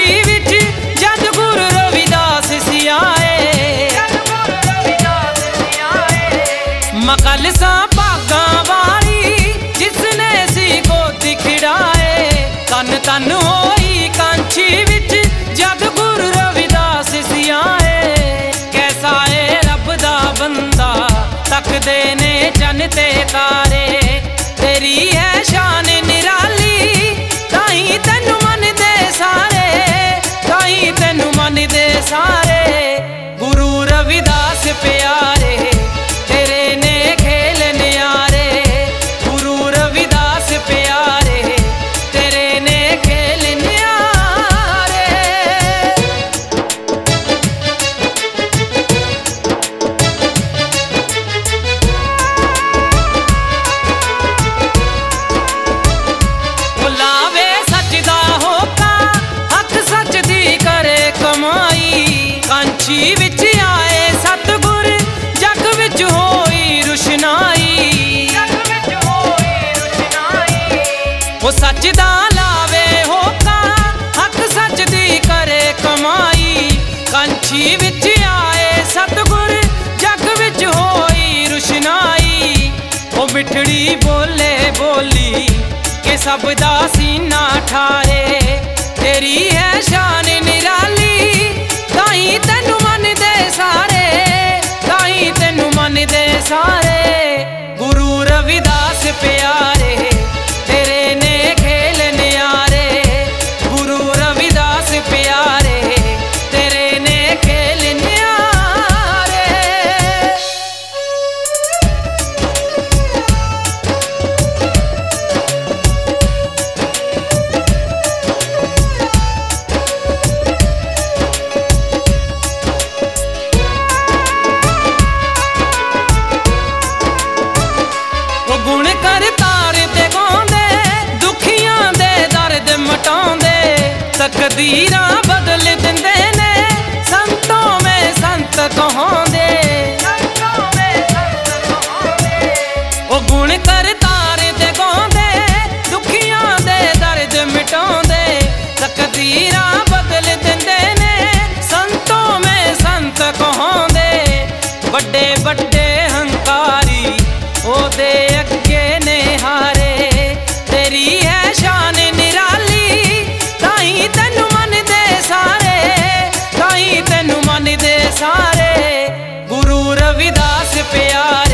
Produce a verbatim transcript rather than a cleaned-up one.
कांची विच जद गुरु रविदास सियाए। मकलसा भागा वाली जिसने सी गोदी खिड़ाए। तन तन होई कांची विच जद गुरु रविदास सियाए। कैसा है रब दा बंदा तकदे ने चन ते तारे। तेरी है शान निराली ताई तेनू मन दे सारे, ताई तेनू मन दे सारे। गुरु रविदास प्यारे तेरे ने खेल न्यारे। गुरु रविदास प्यारे तेरे ने खेल न्यारे। बुलावे सच दा होका हक सच दी करे कमाई। कांची विच आए सतगुर जग विच होई रुशनाई। वो सच दा लावे होका हक सच दी करे कमाई। कांची विच आए सतगुर जग विच होई रुशनाई। वो मिठड़ी बोले बोली के सब दा सीना ठारे। तेरी है शान निराली ताई तेनू मन दे सारे, ताई तेनू मन दे सारे। गुरु रविदास प्यारे तेरे ने खेल न्यारे। गुरु रविदास प्यारे तेरे ने खेल न्यारे। वो गुण कर तार ते गाउंदे दुखियां दे दर्द मटाउंदे। तकदीरां बदल दिंदे ने संतों में संत कहांदे। वो गुण कर तार ते गाउंदे दुखियां दे दर्द मिटाउंदे। तकदीरां बदल दिंदे ने संतों में संत कहांदे। बड़े बड़े हंकारी ओदे अगे ने हारे। तेरी है शान निराली ताई तेनू मन दे सारे, ताई तेनू मन दे सारे। गुरु रविदास प्यारे